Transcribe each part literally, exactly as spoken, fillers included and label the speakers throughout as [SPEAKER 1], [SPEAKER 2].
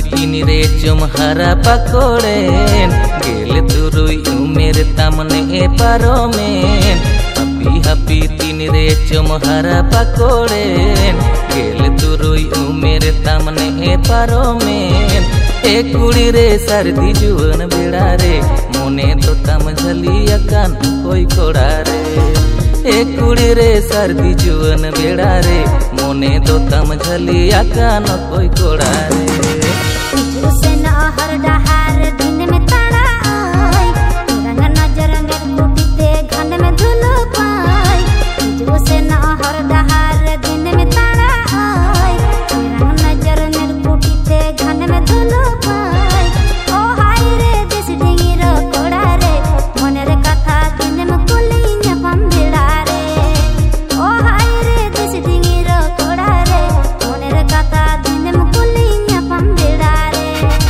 [SPEAKER 1] तीन रे चुम हरा पकोड़ेन गेल तुरुई उमेर तमने ए पारोमेन हपी हपी तीन रे चुम हरा पकोड़ेन गेल तुरुई उमेर तमने ए पारोमेन ए कुड़ी रे सर्दी जुवन बेड़ा रे मोने तो तम झली अकान कोई कोड़ा रे ए कुड़ी रे सर्दी जुवन बेड़ा रे मोने दो तम झली अकान कोई कोड़ा रे
[SPEAKER 2] से न हर डहार दिन में ताड़ा आई रंग नजर में कुटीते घन में धुलो पाई जो से न हर डहार दिन में ताड़ा आई रंग नजर में कुटीते घन में धुलो पाई ओ हाय रे दिस डिंगी रो कोड़ा रे मन रे कथा दिन में कुली न्यापम बेड़ा रे ओ हाय रे दिस डिंगी रो कोड़ा रे मन रे कथा दिन में कुली न्यापम बेड़ा रे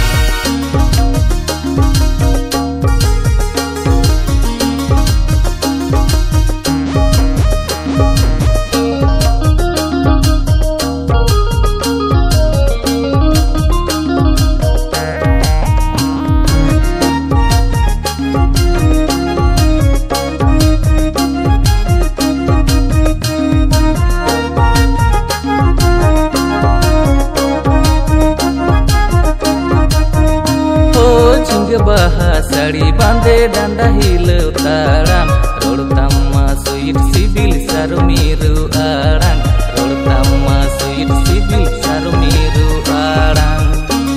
[SPEAKER 1] बहा साड़ी बांधे डांडा हिल ताड़ाम रोड़तामा स्वीट सिबिल सारो मीरू आड़ांग रोड़तामा स्वीट सिबिल सारो मीरू आड़ांग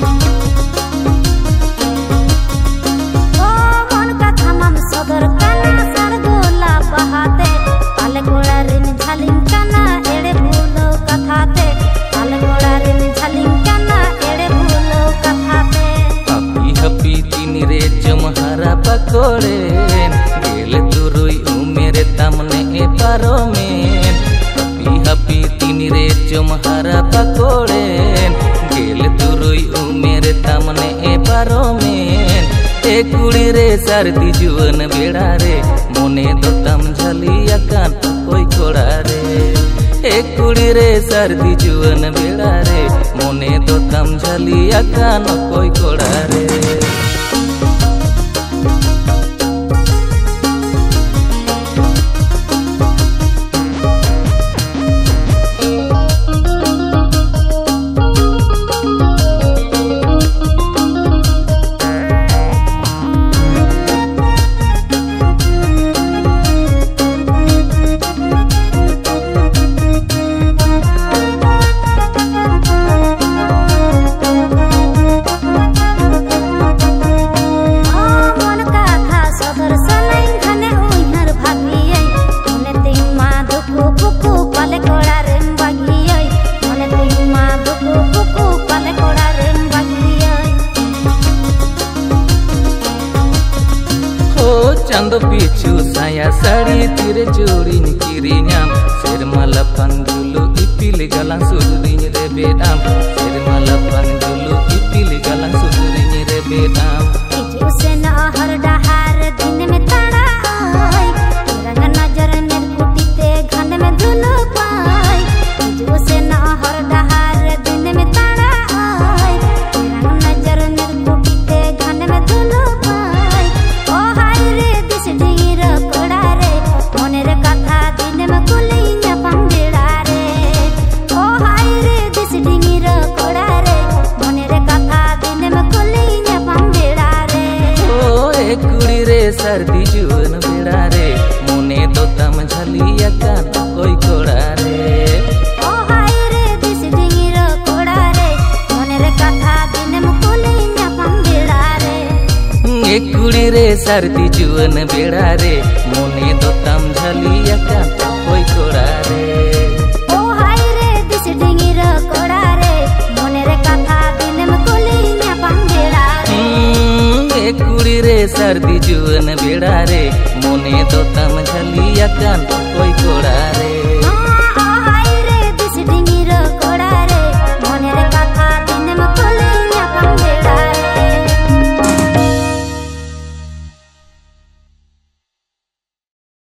[SPEAKER 2] ओ मन का थमम सदर काना सर गोला बहाते पाले गोड़ा रिन झलिंग काना एड़े भूलो कथाते पाले गोड़ा रिन झलिंग काना एड़े भूलो कथाते
[SPEAKER 1] हपी हपी तीन रे चुम हरा पकोड़ेन गेल तुरुई उमेर तमने ए पारोमेन हपी हपी तीन रे चुम हरा पकोड़ेन गेल तुरुई उमेर तमने ए पारोमेन ए कुड़ी रे सर्दी जुवन बेड़ा रे मोने दो तम झली अकान कोई कोड़ा रे ए कुड़ी रे सर्दी जुवन बेड़ा रे मोने दो तम झली अकान कोई कोड़ा रे चंद पीछू साया साड़ी तीरे जोड़ी किरी नाम शेरमाला पंजुलु इपिल गलां सुदरिन रे बेदाम शेरमाला पंजुलु इपिल गलां सुदरिन रे बेदाम
[SPEAKER 2] जो से न हर डहार दिन में ताड़ा आई रंग नजर में कुटीते घन में धुलो पाई जो से न हर डहार दिन में ताड़ा आई रंग नजर में कुटीते घन में धुलो पाई ओ हाय रे दिस डिंगी रो कोड़ा रे मन रे कथा दिन में कुली न्यापम बेड़ा रे ओ हाय रे दिस डिंगी रो कोड़ा रे मन रे कथा दिन में कुली न्यापम बेड़ा रे
[SPEAKER 1] ओ ए कुड़ी रे सर्दी जुवन बेड़ा रे मोने दो तम झली अकान कोई कोड़ा रे
[SPEAKER 2] ओ हाय रे दिस डिंगी रो कोड़ा रे मन रे कथा दिन में कुली न्यापम बेड़ा रे
[SPEAKER 1] ए कुड़ी रे सर्दी जुवन बेड़ा रे मोने दो तम झली अकान कोई कोड़ा रे
[SPEAKER 2] ओ हाय रे दिस डिंगी रो कोड़ा रे मन रे कथा दिन में कुली न्यापम बेड़ा रे
[SPEAKER 1] ए कुड़ी रे सर्दी जुवन बेड़ा रे मोने दो तम झली अकान कोई कोड़ा रे।